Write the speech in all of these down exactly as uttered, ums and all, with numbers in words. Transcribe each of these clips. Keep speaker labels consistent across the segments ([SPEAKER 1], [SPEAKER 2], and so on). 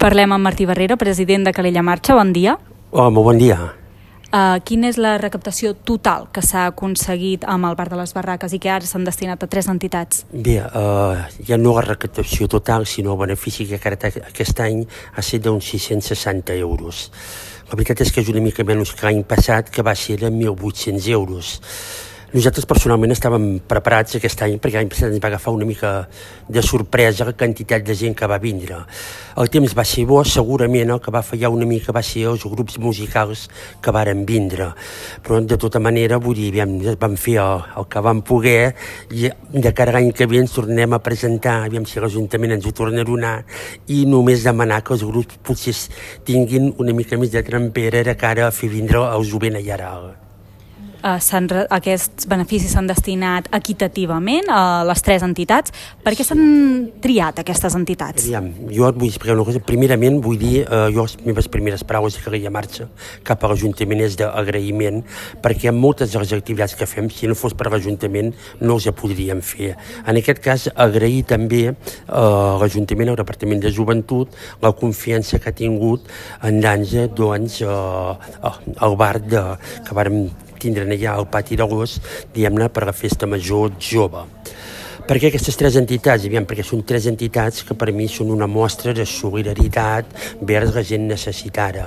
[SPEAKER 1] Parlem amb Martí Barrera, president de Calella Marxa. Bon dia.
[SPEAKER 2] Home, bon dia.
[SPEAKER 1] Uh, quina és la recaptació total que s'ha aconseguit amb el Bar de les Barraques i que ara s'han destinat a tres entitats?
[SPEAKER 2] Bé, uh, ja no la recaptació total, sinó el benefici que aquest any ha estat d'uns sis-cents seixanta euros. La veritat és que és una mica menys que l'any passat, que va ser de mil vuit-cents euros. Nosaltres personalment estàvem preparats aquest any perquè l'any passat ens va agafar una mica de sorpresa la quantitat de gent que va vindre. El temps va ser bo, segurament el que va fallar una mica va ser els grups musicals que varen vindre. Però de tota manera, vull dir, vam, vam fer el, el que vam poder i de cara a l'any que ve ens tornem a presentar, aviam si l'Ajuntament ens ho torna a donar, i només demanar que els grups potser tinguin una mica més de trempera de cara a fer vindre el jovent a Iaral.
[SPEAKER 1] Uh, aquests beneficis s'han destinat equitativament a les tres entitats. Per què s'han triat aquestes entitats?
[SPEAKER 2] Aviam, jo et vull explicar una cosa. Primerament vull dir, uh, jo les meves primeres paraules de Calella Marxa cap a l'Ajuntament és d'agraïment, perquè moltes de les activitats que fem, si no fos per l'Ajuntament, no els podríem fer. En aquest cas, agrair també a uh, l'Ajuntament, al Departament de Joventut, la confiança que ha tingut en l'Anza, doncs, uh, al bar de, que vàrem tindran allà al pati d'agost, diguem-ne, per la festa major jove. Per què aquestes tres entitats? Aviam, perquè són tres entitats que per mi són una mostra de solidaritat vers la gent necessitada.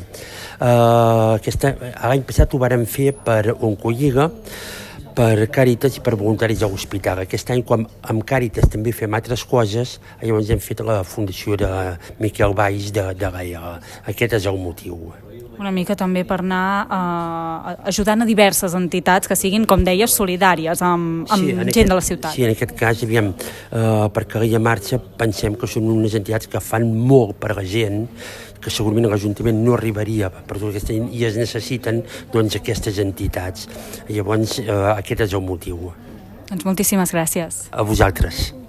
[SPEAKER 2] Uh, L'any passat ho vàrem fer per Oncolliga, per Càritas i per voluntaris a l'hospital. Aquest any, quan amb Càritas també fem altres coses, llavors hem fet la fundació de Miquel Valls de, de l'A. Aquest és el motiu.
[SPEAKER 1] Una mica també per anar eh, ajudant a diverses entitats que siguin, com deies, solidàries amb, amb sí, gent
[SPEAKER 2] aquest,
[SPEAKER 1] de la ciutat.
[SPEAKER 2] Sí, en aquest cas, aviam, eh, per Calella Marxa pensem que són unes entitats que fan molt per la gent, que segurament l'Ajuntament no arribaria per tot aquesta gent, i es necessiten doncs, aquestes entitats. Llavors, eh, aquest és el motiu.
[SPEAKER 1] Doncs moltíssimes gràcies.
[SPEAKER 2] A vosaltres.